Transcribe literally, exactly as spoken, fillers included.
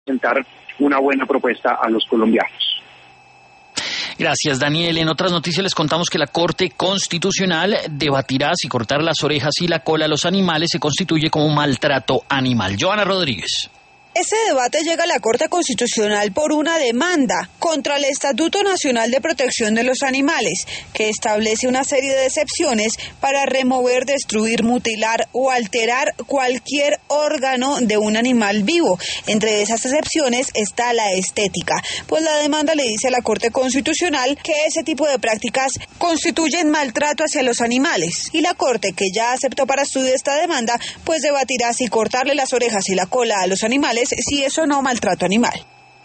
presentar una buena propuesta a los colombianos. Gracias, Daniel. En otras noticias les contamos que la Corte Constitucional debatirá si cortar las orejas y la cola a los animales se constituye como maltrato animal. Joana Rodríguez. Este debate llega a la Corte Constitucional por una demanda contra el Estatuto Nacional de Protección de los Animales, que establece una serie de excepciones para remover, destruir, mutilar o alterar cualquier órgano de un animal vivo. Entre esas excepciones está la estética, pues la demanda le dice a la Corte Constitucional que ese tipo de prácticas constituyen maltrato hacia los animales. Y la Corte, que ya aceptó para estudio esta demanda, pues debatirá si cortarle las orejas y la cola a los animales si es o no maltrato animal.